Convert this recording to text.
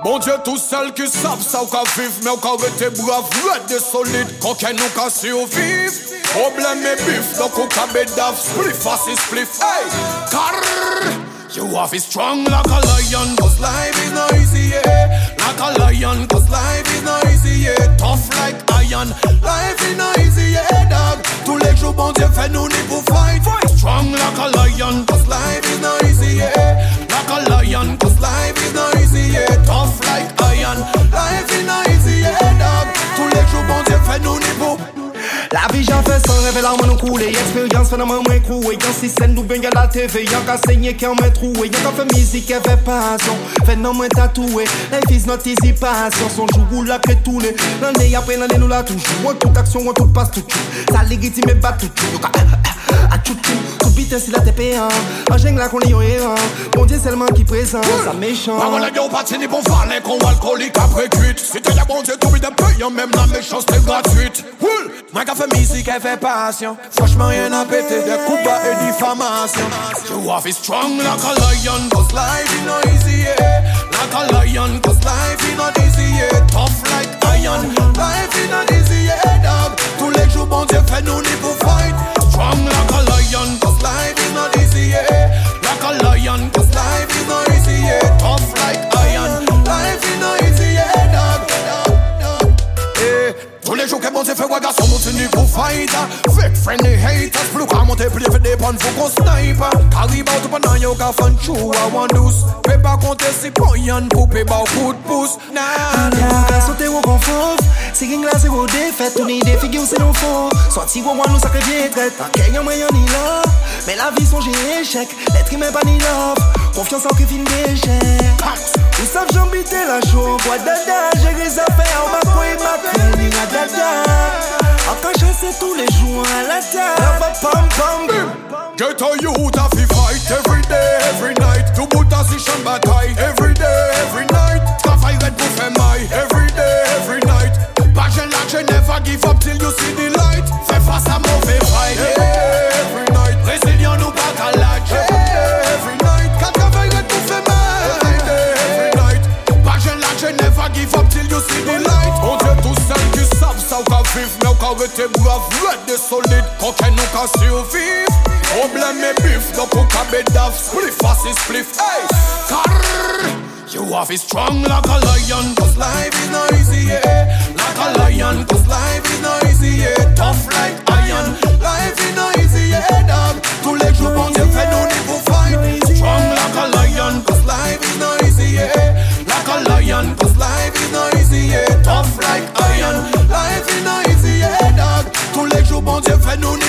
Bon Dieu tout seul qui savent ça ou qu'à vivre. Mais ou qu'à rester brave, red et solide. Quand qu'elle nous qu'à survivre. Problème et bif, donc ou qu'à bédave. Spliff, assis, spliff, hey. Car you have it strong like a lion. Cause life is not easy, yeah. Like a lion, cause life is not easy, yeah. Tough like iron. Life is not easy, yeah, dog. Tous les jours, bon Dieu fait nous pour fight. Strong like a lion, cause life is not easy, yeah. Like a lion, cause life is not easy, yeah. Tough like iron. Life is not easy, yeah, dog. Tous les jours, bon Dieu fait nous pour. La vie j'en fais sans rêver l'arme nous couler. Expérience fait dans mon moins croué. Y'a si scène nous bien la TV. Y'a qu'à saigner qui en met troué. Y'a qu'à fait musique et fait passion. Fait non moins tatoué. Life is not easy passion. Son jour la que tous les. L'année après l'année nous la toujours. On toute action, on toute passe tout. Ça légitime et bat tout. A tout tout bite si la TP1. En jungle la qu'on est héros. Mon Dieu seulement qui présente. Ça méchant. Maman la gueule patine pour parler qu'on alcoolique après cuite. Si t'es y'a bon Dieu tout bide payant. Même la méchanceté gratuite. Moi qui fait musique et fait passion. Franchement rien à péter. Des coups bas et diffamation. You have it strong like a lion. Cause life is not easy, yeah. Like a lion. Cause life is not easy, yeah. Tough like iron. Life is not easy, yeah, dog. Tous les jours bon Dieu fait nous pour fight. Strong like a lion. Cause life is not easy, yeah. Like a lion. Cause life is not easy, yeah. Tough like iron. Life is not easy, yeah, dog. Tous les jours que bon Dieu fait ouais garçon continue pour fight. Fake friendly haters. Plus qu'à monter plus fait des pannes faut qu'on snipe. Caribou tout pendant yo qu'à fan chou à one douce. Fais pas compter si poyan pour payer bas coup de pouce. Nah nah. Sauter au confort. Si rien là c'est vos défaites. Tous les défis c'est nos faux. Sorti au one nous sacré bien tête. T'as qu'un moyen ni là. Mais la vie son j'ai échec. L'être humain pas ni love. Confiance en qui film d'échec. Vous savez j'embiter la show. Bois dada. J'ai des affaires. On m'a quoi et ma peine. Encore chasser tous les jours à la table. Get a youth a fi fight every day, every night. To put a position bataille every day, every night. Travail red pour faire maille every day, every night. Pas jeune là, je never give up till you see the light. Fais face à mauvais fight every night. Résilient nous pas qu'à l'âge every night. Quand travail red pour faire maille every day, every night. Pas jeune là, je never give up till you see the light. On dit tout seul qui savent ça ou qu'à vivre. Mais ou qu'à rester brave, red et solide. Quand qu'elle nous qu'à survivre. Problème et bif, donc on can bédave. Spliff, assis, spliff, hey. Car you have it strong like a lion. Cause life is not easy, yeah. Like a lion, cause life is not easy, yeah. Tough like iron. Life is not easy, yeah, dog. Tous les jours, bon Dieu fait nous pour fight. Strong like a lion, cause life is not easy, yeah. Like a lion, cause life is not easy, yeah. Tough like iron. Life is not easy, yeah, dog. Tous les jours, bon Dieu fait nous